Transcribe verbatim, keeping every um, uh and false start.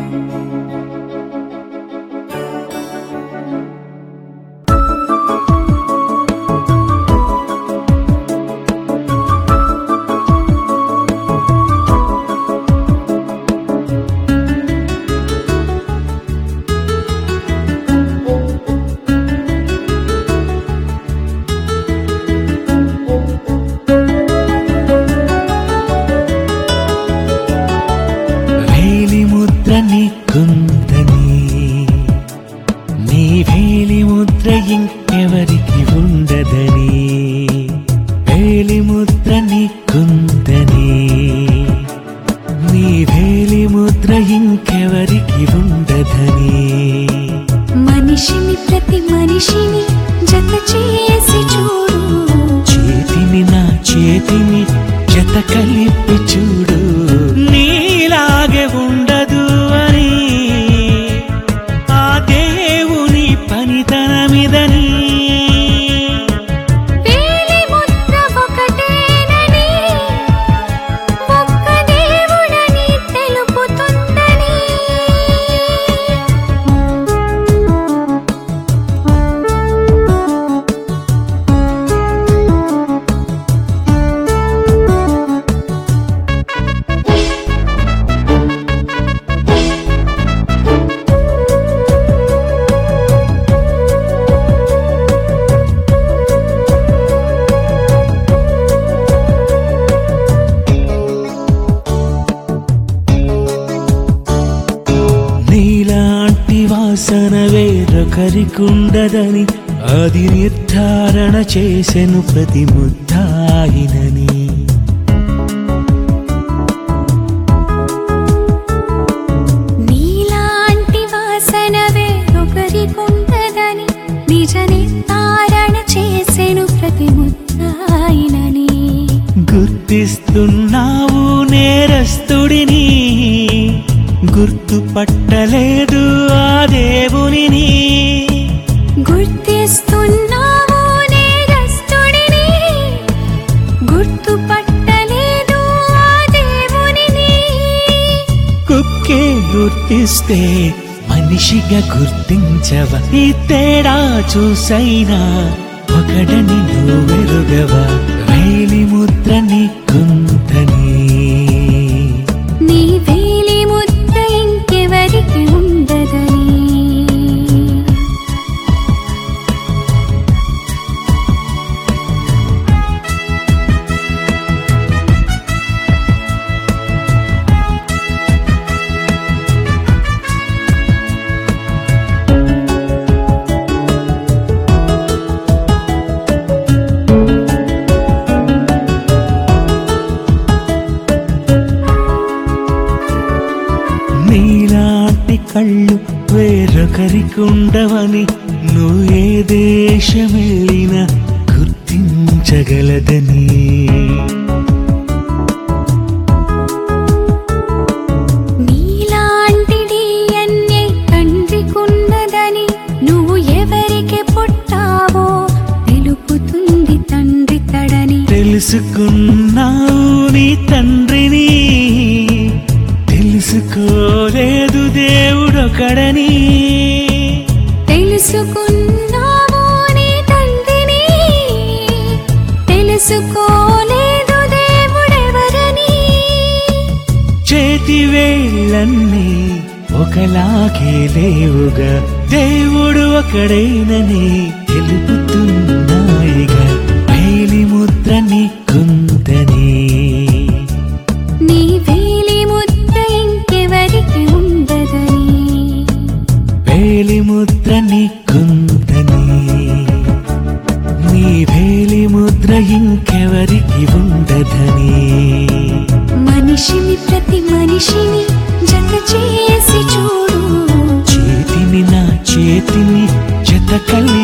నీ వేలి ముద్ర ఇంకెవరికి ఉండదని, వేలి ముద్ర నీకుందని, నీ వేలి ముద్ర ఇంకెవరికి ఉండదని. మనిషిని ప్రతి మనిషిని జత చేసి చూడు, చేతిని నా చేతిని జత కలిపి చూడు, నీలాగే ఉండదు అని ఆ దేవుని పనితనమిదని. వేలి ముద్ర ఒకటేనని ఒక్క దేవుడని తెలుపుతుందని. నీలాంటి వాసన వేరొకరికుండదని అది నిర్ధారణ చేసెను ప్రతి ముద్దాయినని. నీలాంటి వాసన వేరొకరికుండదని నిజ నిర్ధారణ చేసెను ప్రతి ముద్దాయినని. గుర్తిస్తున్నావు నేరస్తుడిని, గుర్తుపట్టలేదు ఆ దేవునిని. గుర్తిస్తున్నావు నేరస్తుడిని, గుర్తుపట్టలేదు ఆ దేవునిని. కుక్కే గుర్తిస్తే మనిషిగా గుర్తించవా, ఈ తేడా చూసైనా ఒకడని నువ్వెరుగవా. వేలి ముద్ర నీకుందని, నీ వేలి ముద్ర ఇంకెవరికి ఉండదని. నీలాంటి కళ్ళు వేరొకరికుండవని నువ్వు ఏ దేశమెళ్ళినా గుర్తించగలదని. నీలాంటి డిఎన్ఏ తండ్రికున్నదని నువ్వు ఎవరికి పుట్టావో తెలుపుతుంది తండ్రి తడని. తెలుసుకున్నావు నీ తండ్రిని, తెలుసుకోలేదు దేవుడొకడని. తెలుసుకున్నావు నీ తండ్రిని, తెలుసుకోలేదు దేవుడెవరని. చేతి వేళ్ళన్నీ ఒకలాగే లేవుగా, దేవుడు ఒకడేనని తెలుపుతున్నాయిగా. వేలి ముద్ర నీకుందని, నీ వేలి ముద్ర ఇంకెవరికి ఉండదని. వేలి ముద్ర నీకుందని, నీ వేలి ముద్ర ఇంకెవరికి ఉండదని. మనిషిని ప్రతి మనిషిని జత చేసి చూడు, చేతిని నా చేతిని జత కలిపి